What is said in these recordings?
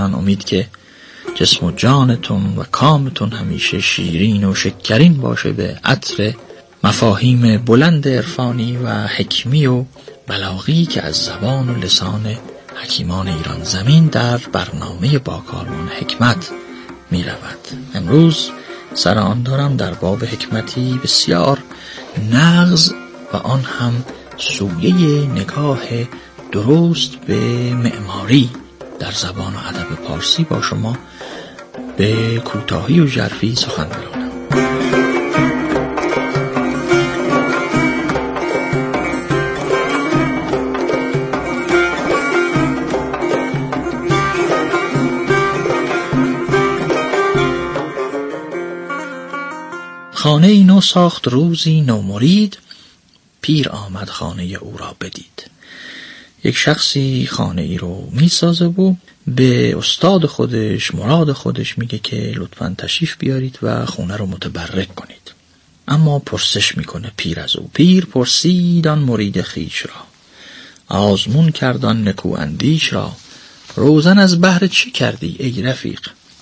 من امید که جسم و جانتون و کامتون همیشه شیرین و شکرین باشه به عطر مفاهیم بلند عرفانی و حکمی و بلاغی که از زبان و لسان حکیمان ایران زمین در برنامه باکارمان حکمت می رود. امروز سر آن دارم در باب حکمتی بسیار نغز و آن هم سویه نگاه درست به معماری در زبان و ادب پارسی با شما به کوتاهی و ژرفی سخن برانم. خانه ای نو ساخت روزی نو مرید، پیر آمد خانه او را بدید. یک شخصی خانه ای رو می سازه و به استاد خودش، مراد خودش میگه که لطفاً تشریف بیارید و خونه رو متبرک کنید. اما پرسش میکنه پیر از او. پیر پرسید آن مرید خویش را، آزمون کردان نکو اندیش را، روزن از بهر چی کردی ای رفیق؟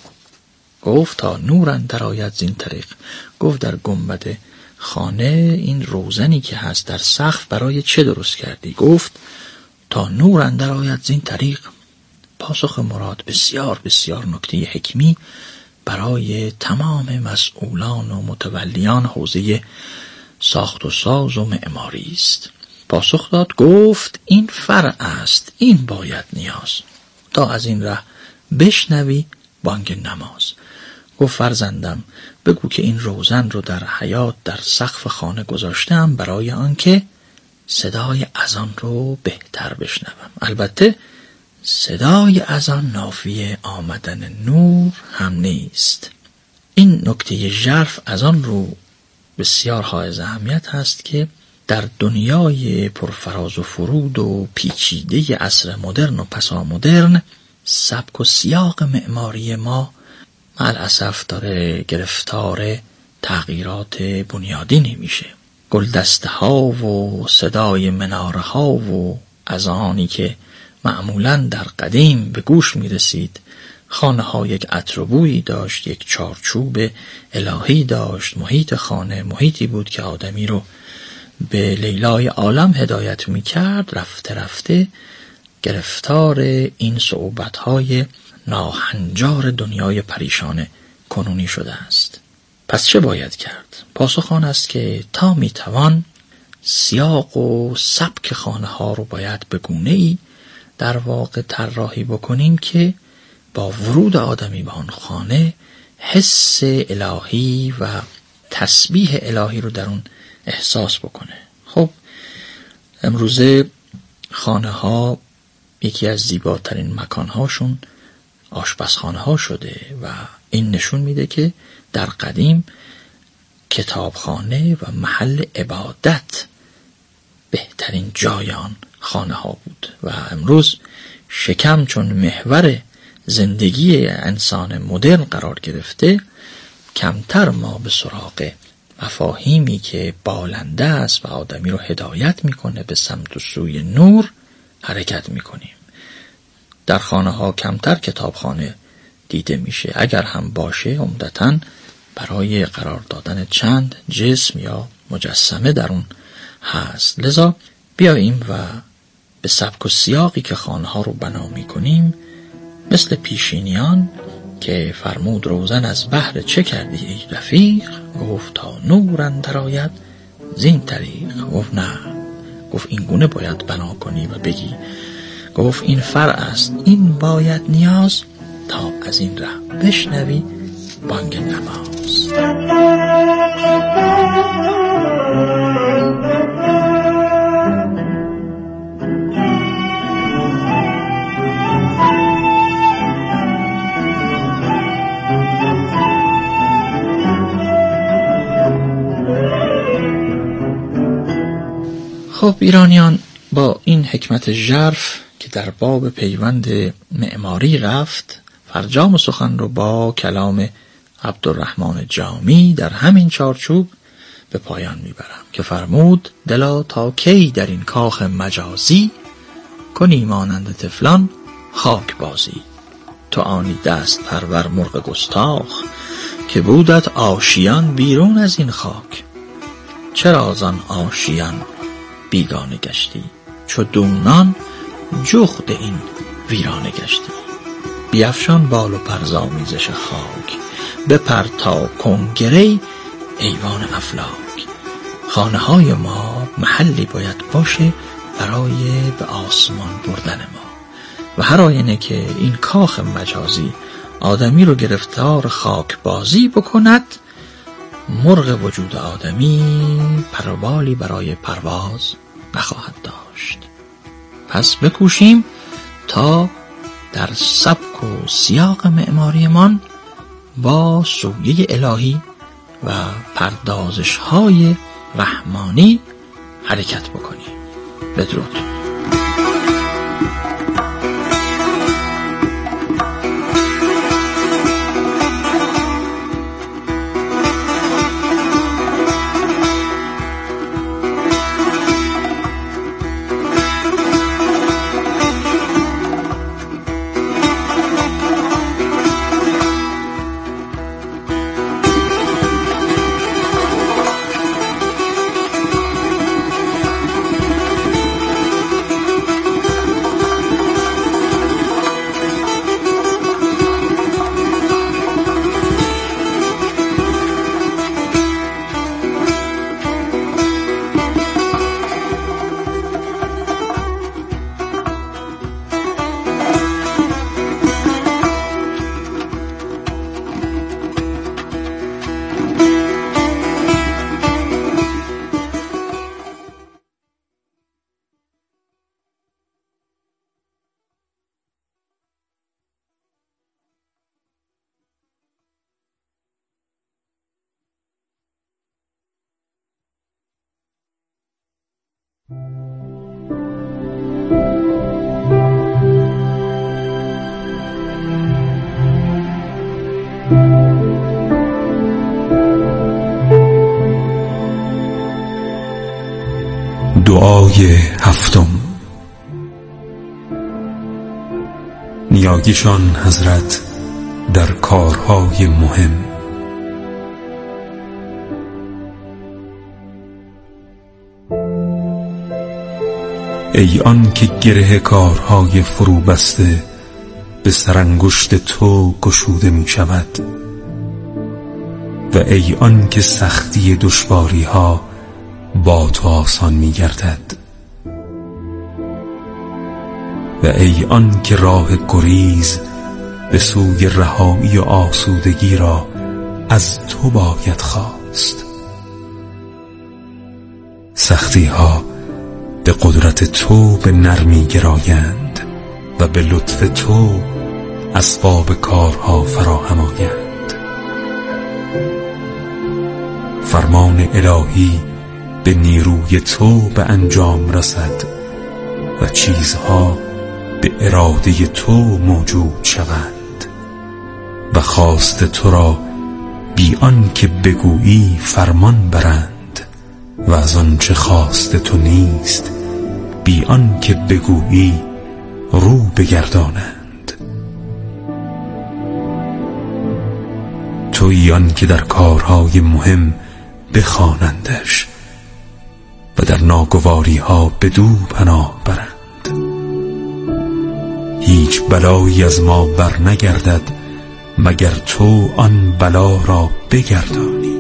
گفت تا نور اندر آید زین طریق. گفت در گنبد خانه این روزنی که هست در سقف برای چه درست کردی؟ گفت تا نور اندر آید زین طریق. پاسخ مراد بسیار بسیار نکته حکمی برای تمام مسئولان و متولیان حوزه ساخت و ساز و معماری است. پاسخ داد گفت این فرع است، این باید نیاز، تا از این ره بشنوی بانگ نماز. گفت فرزندم بگو که این روزن رو در حیاط در سقف خانه گذاشتم برای آنکه صدای اذان رو بهتر بشنوم. البته صدای اذان نافی آمدن نور هم نیست. این نکته ژرف از آن رو بسیار حائز اهمیت هست که در دنیای پرفراز و فرود و پیچیده عصر مدرن و پسا مدرن سبک و سیاق معماری ما مالاسف داره گرفتار تغییرات بنیادینی میشه. گلدسته ها و صدای مناره ها و اذانی که معمولاً در قدیم به گوش می رسید، خانه ها یک عطر و بویی داشت، یک چارچوب الهی داشت. محیط خانه محیطی بود که آدمی رو به لیلای عالم هدایت می کرد. رفته رفته گرفتار این صعوبت های ناهنجار دنیای پریشان کنونی شده است. پس چه باید کرد؟ پاسخ آن است که تا می توان سیاق و سبک خانه ها رو باید به گونه‌ای در واقع طراحی بکنیم که با ورود آدمی به آن خانه حس الهی و تسبیح الهی رو در اون احساس بکنه. خب امروزه خانه ها یکی از زیباترین مکان هاشون آشپزخانه ها شده و این نشون میده که در قدیم کتابخانه و محل عبادت بهترین جای آن خانه ها بود و امروز شکم چون محور زندگی انسان مدرن قرار گرفته، کمتر ما به سراغ مفاهیمی که بالنده است و آدمی رو هدایت میکنه به سمت و سوی نور حرکت میکنیم. در خانه ها کمتر کتابخانه دیده میشه، اگر هم باشه عمدتاً برای قرار دادن چند جسم یا مجسمه در اون هست. لذا بیاییم و به سبک و سیاقی که خانه ها رو بنا میکنیم مثل پیشینیان که فرمود روزن از بهر چه کردی ای رفیق؟ گفت تا نور اندر آید زین طریق. گفت نه، گفت این گونه باید بنا کنی و بگی. گفت این فرع است، این باید نیاز، تا از این ره بشنوی بانگ نماز. خب ایرانیان با این حکمت ژرف که در باب پیوند معماری رفت، فرجام سخن رو با کلام عبدالرحمن جامی در همین چارچوب به پایان میبرم که فرمود دلا تا کی در این کاخ مجازی، کنی مانند طفلان خاک بازی. تو آنی دست پرور مرغ گستاخ، که بودت آشیان بیرون از این خاک. چرا زان آشیان بیگانه گشتی، چو دونان جغد این ویرانه گشتی. بیفشان بال و پر ز آمیزش خاک، بپر تا کنگره ایوان افلاک. خانه های ما محلی باید باشه برای به آسمان بردن ما، و هر آینه که این کاخ مجازی آدمی رو گرفتار خاک بازی بکند، مرغ وجود آدمی پروالی برای پرواز نخواهد داشت. پس بکوشیم تا در سبک و سیاق معماریمان با سویه الهی و پردازش های رحمانی حرکت بکنیم. بدرود. دعای هفتم. نیایشان حضرت در کارهای مهم. ای آن که گره کارهای فرو بسته به سرانگشت تو گشوده می شود، و ای آن که سختی دشواری ها با تو آسان می گردد، و ای آن که راه گریز به سوی رهایی و آسودگی را از تو باید خواست. سختی ها به قدرت تو به نرمی گرایند و به لطف تو اسباب کارها فراهم آیند. فرمان الهی به نیروی تو به انجام رسد و چیزها به اراده تو موجود شوند، و خواست تو را بی آن که بگویی فرمان برند، و از آنچه خواست تو نیست بی آن که بگویی رو بگردانند. تویی آن که در کارهای مهم بخوانندش و در ناگواری ها بدو پناه برند. هیچ بلایی از ما بر نگردد مگر تو آن بلا را بگردانی،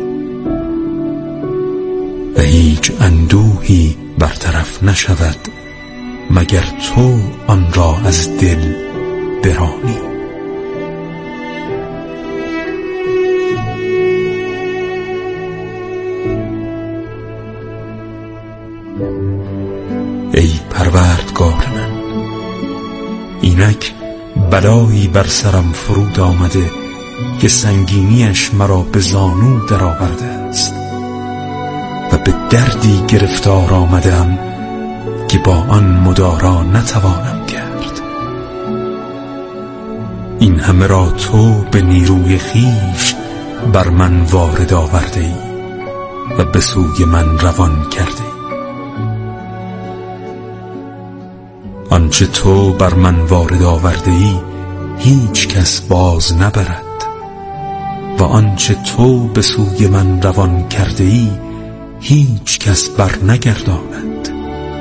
و هیچ اندوهی برطرف نشود مگر تو آن را از دل برانی. ای پروردگار من، اینک بلایی بر سرم فرود آمده که سنگینیش مرا به زانو در آورده است، و به دردی گرفتار آمدم که با آن مدارا نتوانم کرد. این همه را تو به نیروی خویش بر من وارد آورده ای و به سوی من روان کرده ای. آنچه تو بر من وارد آورده ای هیچ کس باز نبرد و آنچه تو به سوی من روان کرده ای هیچ کس بر نگرداند.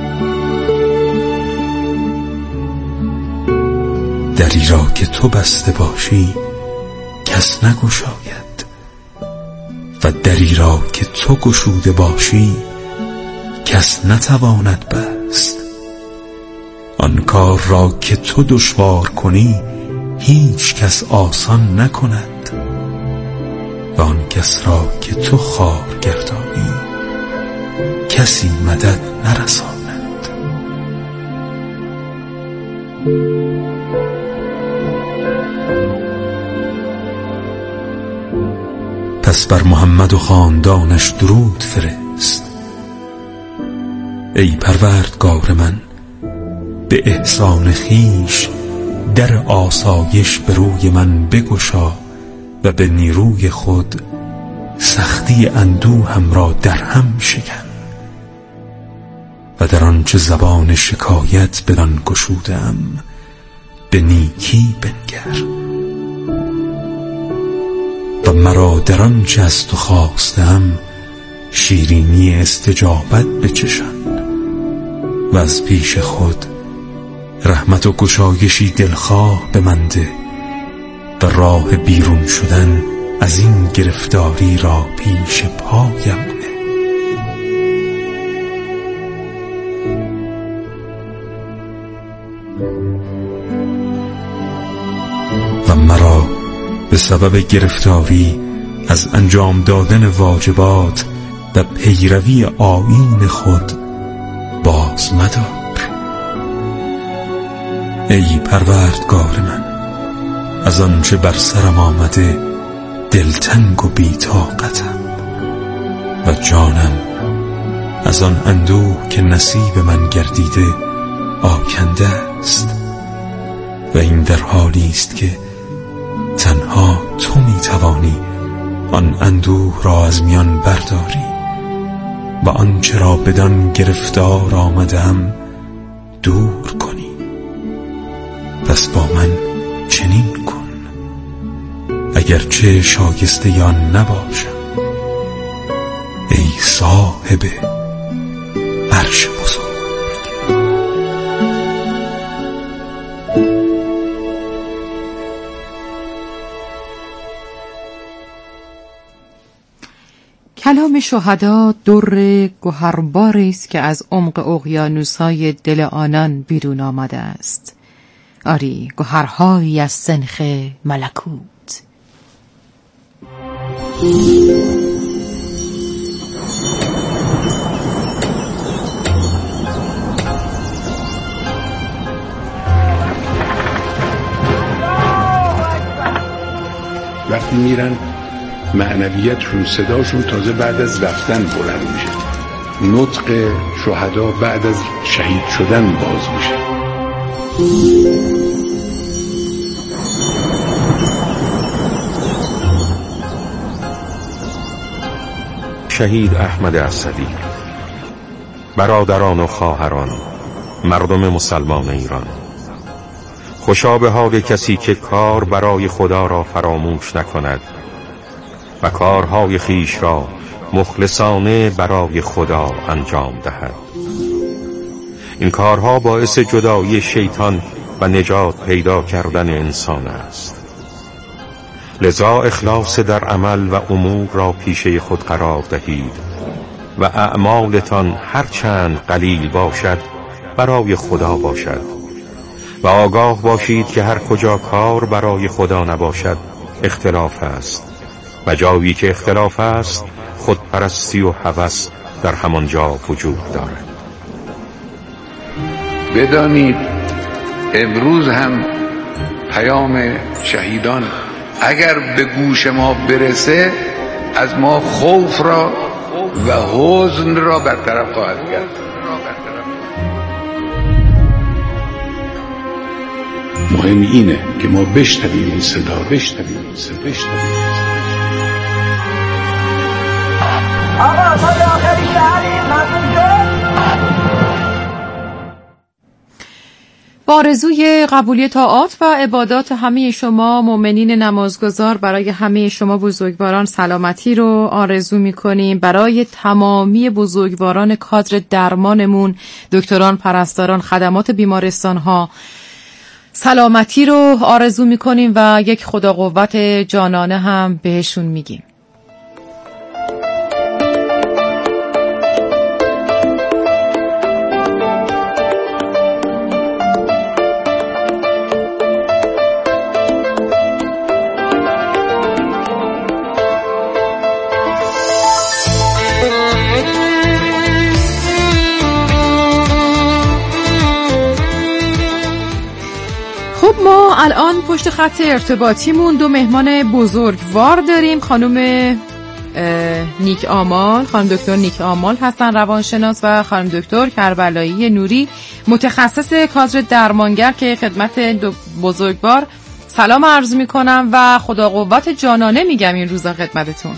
دری را که تو بسته باشی کس نگشاید و دری را که تو گشوده باشی کس نتواند بست. آن کار را که تو دشوار کنی هیچ کس آسان نکند و آن کس را که تو خوار گردانی کسی مدد نرساند. پس بر محمد و خاندانش درود فرست. ای پروردگار من، به احسان خویش در آسایش به روی من بگشا و به نیروی خود سختی اندوهم را در هم شکن و در آنچه زبان شکایت بدان گشوده‌ام به نیکی بنگر و مرا در آنچه از تو خواسته‌ام شیرینی استجابت بچشان و از پیش خود رحمت و گشایشی دلخواه به من ده و راه بیرون شدن از این گرفتاری را پیش پایم نه و مرا به سبب گرفتاری از انجام دادن واجبات و پیروی آیین خود باز مدار. ای پروردگار من، از آنچه بر سرم آمده دلتنگ و بی‌طاقتم و جانم از آن اندوه که نصیب من گردیده آکنده است و این در حالی است که تنها تو می‌توانی آن اندوه را از میان برداری و آنچه را بدان گرفتار آمدم دور کنی. پس با من چنین کن اگرچه شایسته آن نباشم ای صاحب عرش بزرگ. کلام شهدا در گوهرباری است که از عمق اقیانوس‌های دل آنان بیرون آمده است. آری، گوهرهایی از سنخ ملکوت. وقتی میرن معنویتشون، صداشون تازه بعد از رفتن بلند میشه. نطق شهدا بعد از شهید شدن باز میشه. شهید احمد اسدی. برادران و خواهران، مردم مسلمان ایران، خوشا به حال کسی که کار برای خدا را فراموش نکند و کارهای خیش را مخلصانه برای خدا انجام دهد. این کارها باعث جدایی شیطان و نجات پیدا کردن انسان است. لذا اخلاص در عمل و امور را پیشه خود قرار دهید و اعمالتان هر چند قلیل باشد برای خدا باشد و آگاه باشید که هر کجا کار برای خدا نباشد اختلاف است و جایی که اختلاف است خودپرستی و هوس در همانجا وجود دارد. بدانید امروز هم پیام شهیدان اگر به گوش ما برسه از ما خوف را و حزن را برطرف خواهد کرد. مهم اینه که ما بشنویم این صدا، بشنویم. با آرزوی قبولی طاعات و عبادات همه شما مؤمنین نمازگزار، برای همه شما بزرگواران سلامتی رو آرزو می‌کنیم. برای تمامی بزرگواران کادر درمانمون، دکتران، پرستاران، خدمات بیمارستان‌ها، سلامتی رو آرزو می‌کنیم و یک خدا قوت جانانه هم بهشون میگیم. ما الان پشت خط ارتباطیمون 2 مهمان بزرگوار داریم. خانم نیک آمال، خانم دکتر نیک آمال هستن، روانشناس، و خانم دکتر کربلایی نوری، متخصص کادر درمانگر، که خدمت 2 بزرگوار سلام عرض میکنم و خدا قوت جانانه میگم این روزا خدمتتون.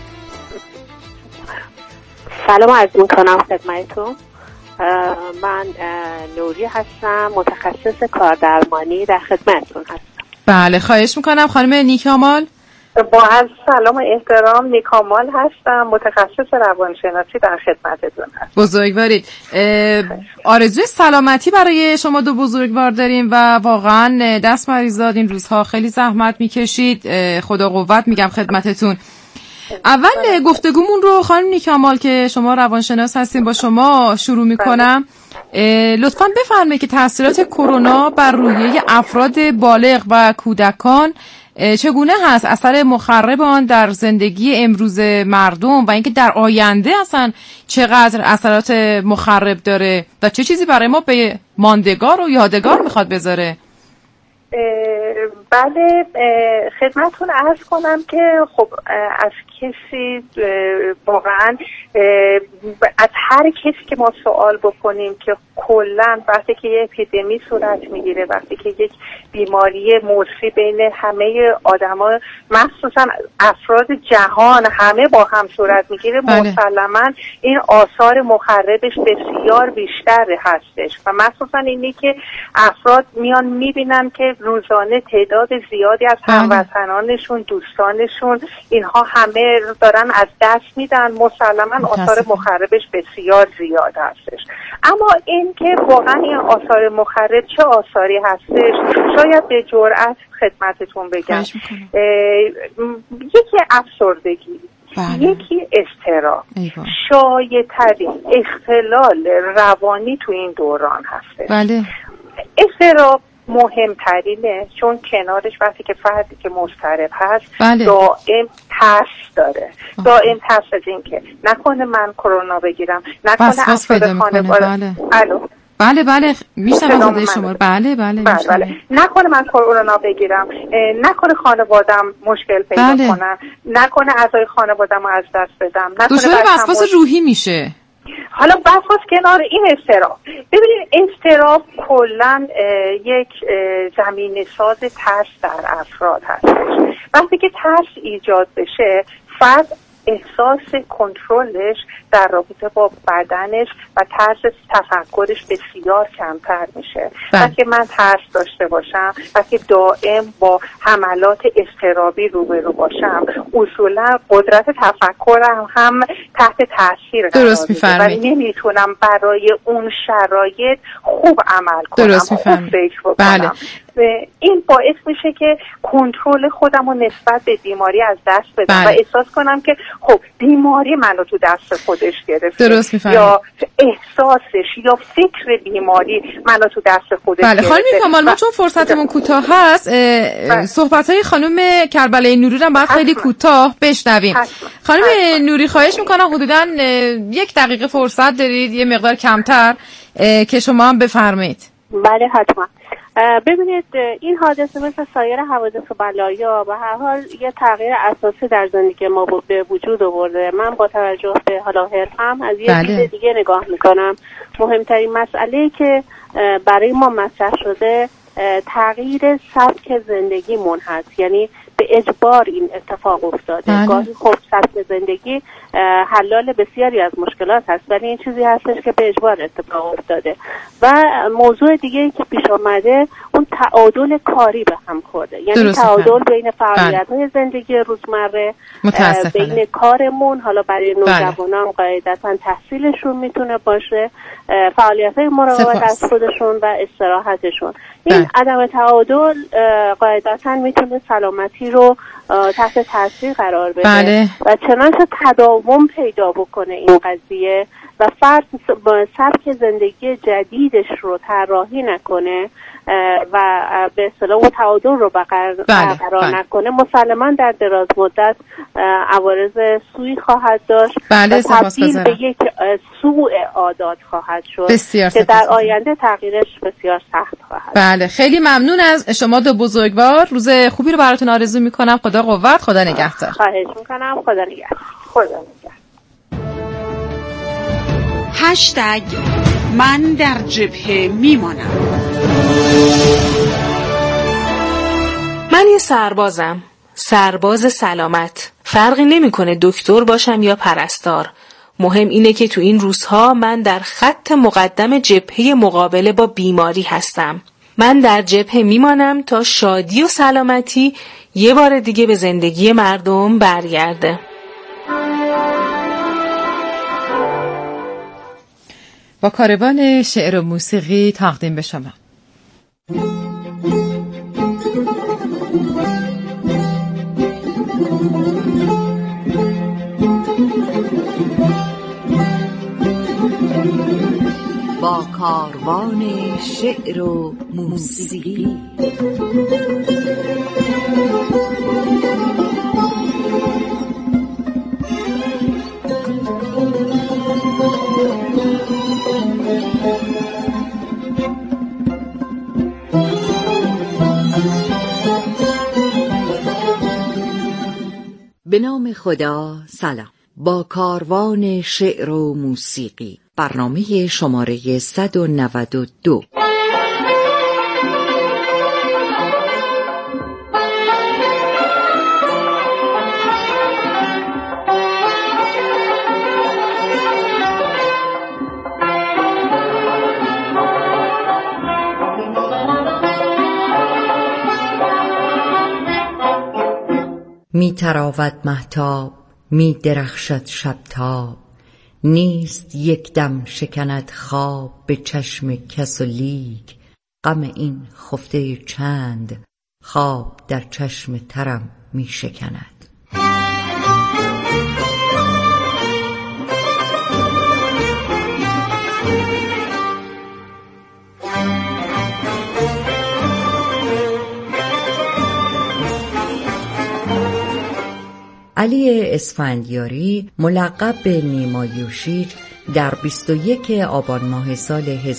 سلام عرض میکنم خدمتتون. من نوری هستم، متخصص کاردرمانی، در خدمتتون هستم. بله خواهش میکنم. خانم نیک آمال؟ با عرض سلام و احترام، نیک آمال هستم، متخصص روانشناسی، در خدمتتون هستم. بزرگوارید. آرزوی سلامتی برای شما 2 بزرگوار داریم و واقعا دست مریضات این روزها خیلی زحمت میکشید. خدا قوت میگم خدمتتون. اول گفتگومون رو خانم نیک آمال که شما روانشناس هستین با شما شروع میکنم. لطفاً بفرمایید که تاثیرات کرونا بر روحیه افراد بالغ و کودکان چگونه هست، اثر مخرب آن در زندگی امروز مردم و اینکه در آینده اصلا چقدر اثرات مخرب داره و چه چیزی برای ما به ماندگار و یادگار میخواد بذاره. بله، خدمتتون عرض کنم که خب از کسی واقعا از هر کسی که ما سوال بکنیم که کلا وقتی که یه اپیدمی صورت میگیره، وقتی که یک بیماری موصی بین همه آدما، مخصوصا افراد جهان همه با هم صورت میگیره، مسلما این آثار مخربش بسیار بیشتر هستش و مخصوصا اینی که افراد میان میبینن که روزانه تعداد زیادی از هموطنانشون، دوستانشون، اینها همه دارن از دست میدن، مسلما آثار مخربش بسیار زیاد هستش. اما این که واقعا این آثار مخرب چه آثاری هستش، شاید به جرئت خدمتتون بگم. یکی افسردگی، یکی اضطراب، شایع‌ترین اختلال روانی تو این دوران هستش. اضطراب مهمترینه، چون کنارش وقتی که فردی که مضطرب هست دائم ترس داره، دائم ترس از این که نکنه من کرونا بگیرم، نکنه افراد خانواده بله میشنم شما. بله نکنه من کرونا بگیرم، نکنه خانوادم مشکل پیدا کنن، نکنه اعضای خانوادم رو از دست بدم، دچار وسواس روحی میشه. حالا وسواس کنار، این اضطراب، ببینید اضطراب کلا یک زمینه ساز ترس در افراد هستش. وقتی که ترس ایجاد بشه، فرد احساس کنترلش در رابطه با بدنش و طرز تفکرش بسیار کمتر میشه. وقتی من ترس داشته باشم، وقتی دائم با حملات اضطرابی روبرو باشم، اصولا قدرت تفکرم هم تحت تاثیر قرار میگیره و نمیتونم برای اون شرایط خوب عمل کنم، خوب فکر بکنم. این باعث میشه که کنترل خودم رو نسبت به بیماری از دست بدم و احساس کنم که خب بیماری منو تو دست خودش گرفته، یا احساسش یا فکر بیماری منو تو دست خودش گرفته. خانم کمال، ما چون فرصتمون کوتاه هست، صحبت‌های خانم کربلایی نوری رو باید خیلی کوتاه بشنویم. خانم نوری خواهش میکنم حدوداً 1 دقیقه فرصت دارید، یه مقدار کمتر، که شما هم بفرمایید. بله حتما. ببینید، این حادثه مثل سایر حوادث و بلایا به هر حال یه تغییر اساسی در زندگی ما به وجود آورده. من با توجه به حالا حرفم از یه دید دیگه نگاه میکنم. مهمترین مسئله‌ای که برای ما مطرح شده تغییر سبک زندگیمون هست، یعنی به به اجبار این اتفاق افتاده. گاهی خب سبک زندگی حلال بسیاری از مشکلات هست، ولی این چیزی هستش که به اجبار اتفاق افتاده. و موضوع دیگه که پیش آمده اون تعادل کاری به هم خورده، یعنی تعادل بین فعالیت‌های زندگی روزمره، بین کارمون، حالا برای نوجوانان قاعدتاً تحصیلشون میتونه باشه، فعالیت‌های مراقبت از خودشون و استراحتشون. این عدم تعادل قاعدتاً میتونه سلامتی رو تحت تاثیر قرار بده و چنانچه تداوم پیدا بکنه این قضیه و فرد با سبک زندگی جدیدش رو طراحی نکنه و به اصطلاح اون تعادل رو برقرار نکنه، مسلماً در دراز مدت عوارض سوئی خواهد داشت و تبدیل به یک سوء عادات خواهد شد که در آینده تغییرش بسیار سخت خواهد. بله، خیلی ممنون از شما دو بزرگوار. روز خوبی رو براتون آرزو میکنم. خدا قوت، خدا نگهدار. خواهش میکنم. خدا نگهدار. خدا نگهدار. من در جبهه میمانم. من یه سربازم، سرباز سلامت. فرقی نمیکنه دکتر باشم یا پرستار. مهم اینه که تو این روزها من در خط مقدم جبهه مقابله با بیماری هستم. من در جبهه میمانم تا شادی و سلامتی یه بار دیگه به زندگی مردم برگرده. با کاروان شعر و موسیقی تقدیم به شما. با کاروان شعر و موسیقی. به نام خدا. سلام. با کاروان شعر و موسیقی، برنامه شماره 192. می تراود مهتاب، می درخشد شبتاب، نیست یک دم شکند خواب به چشم کس و لیک. غم این خفته چند خواب در چشم ترم می شکند. علی اسفندیاری ملقب به نیما یوشیج در 21 آبان ماه سال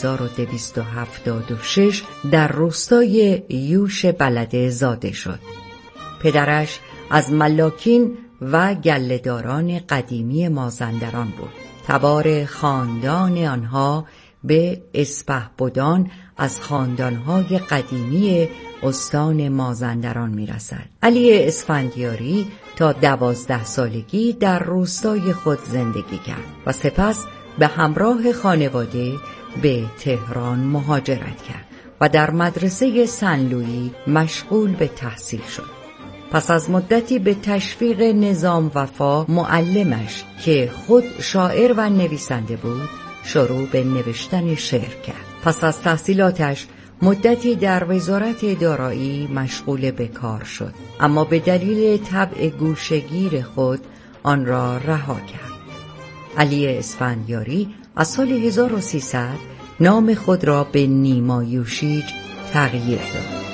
1276 در روستای یوش بلده زاده شد. پدرش از ملاکین و گله‌داران قدیمی مازندران بود. تبار خاندان آنها به اسپهبدان از خاندانهای قدیمی استان مازندران میرسد. علی اسفندیاری تا 12 سالگی در روستای خود زندگی کرد و سپس به همراه خانواده به تهران مهاجرت کرد و در مدرسه سن لویی مشغول به تحصیل شد. پس از مدتی به تشویق نظام وفا معلمش که خود شاعر و نویسنده بود شروع به نوشتن شعر کرد. پس از تحصیلاتش مدتی در وزارت دارایی مشغول به کار شد، اما به دلیل طبع گوشه‌گیر خود آن را رها کرد. علی اسفندیاری از سال 1300 نام خود را به نیما یوشیج تغییر داد.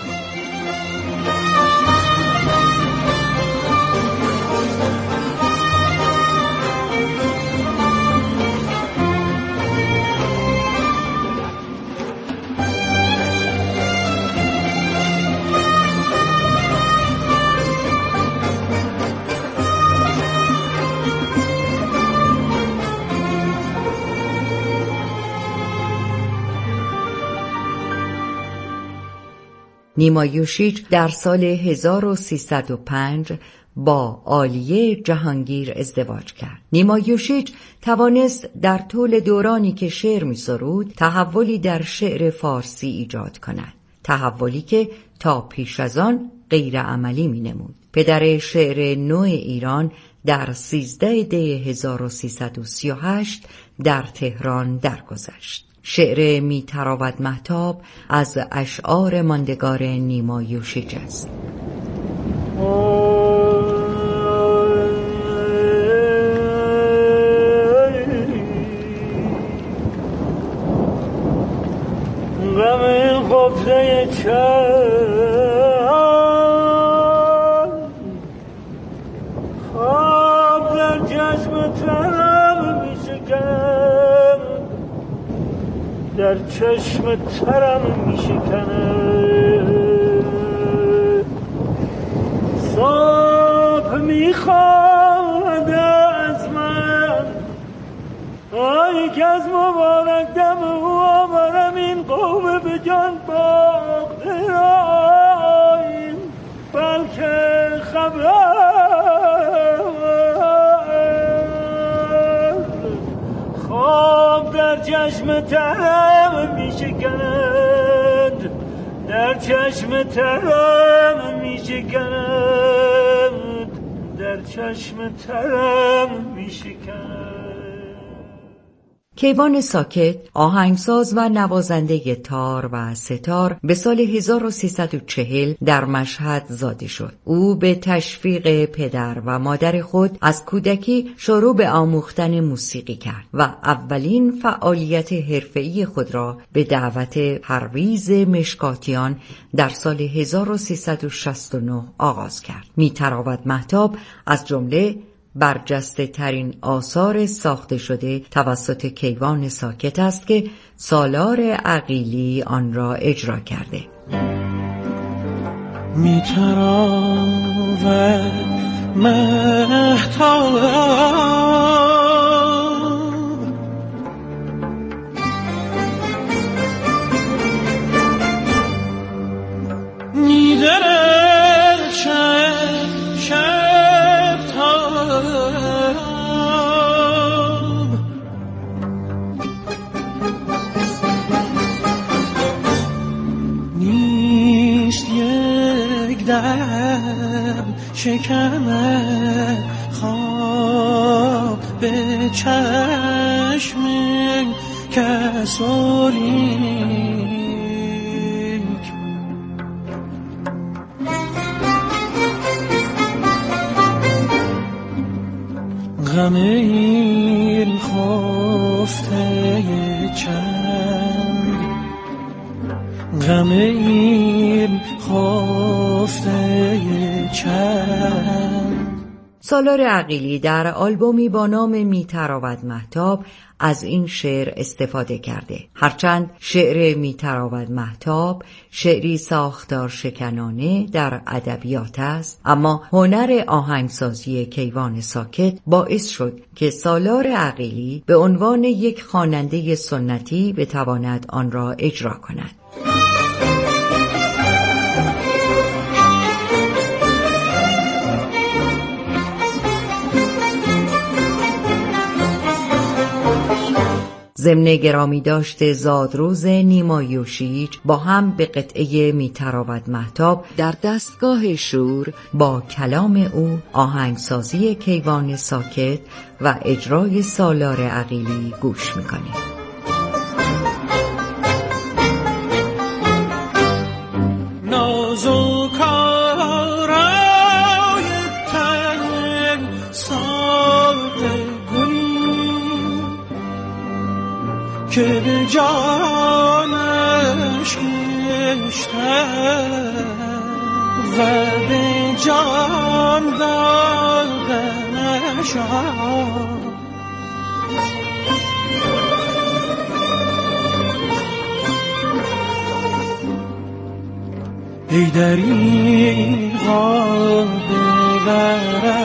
نیما یوشیج در سال 1305 با عالیه جهانگیر ازدواج کرد. نیما یوشیج توانست در طول دورانی که شعر می سرود تحولی در شعر فارسی ایجاد کند، تحولی که تا پیش از آن غیر عملی می نمود. پدر شعر نو ایران در 13 دی 1338 در تهران درگذشت. شعر می تراود مهتاب از اشعار ماندگار نیما یوشیج است. غم قبضه خواب در چشم ترم می شکنم، در چشم ترم می شکنم. صبح می خواهد از من آی که از مبارک دم او آورم این قوم به جان باخته آیم، بلکه خبر خواب در چشم ترم می شکند، در چشم ترم می شکند، در چشم ترم می شکند. کیوان ساکت آهنگساز و نوازنده تار و ستار به سال 1340 در مشهد زاده شد. او به تشویق پدر و مادر خود از کودکی شروع به آموختن موسیقی کرد و اولین فعالیت حرفه‌ای خود را به دعوت پرویز مشکاتیان در سال 1369 آغاز کرد. می تراود مهتاب از جمله برجسته ترین آثار ساخته شده توسط کیوان ساکت است که سالار عقیلی آن را اجرا کرده. می تراود مهتاب می شکم خواب به چشم کسولیک غم این خفته چند، غم این خفته چند. سالار عقیلی در آلبومی با نام می تراود مهتاب از این شعر استفاده کرده. هرچند شعر می تراود مهتاب شعری ساختار شکنانه در ادبیات است، اما هنر آهنگسازی کیوان ساکت باعث شد که سالار عقیلی به عنوان یک خواننده سنتی بتواند آن را اجرا کند. ضمن گرامی داشته زادروز نیما یوشیج با هم به قطعه می تراود مهتاب در دستگاه شور با کلام او، آهنگسازی کیوان ساکت و اجرای سالار عقیلی گوش می کنیم. که به جانش کشتم و به جان دادمش ای دریغا ببرد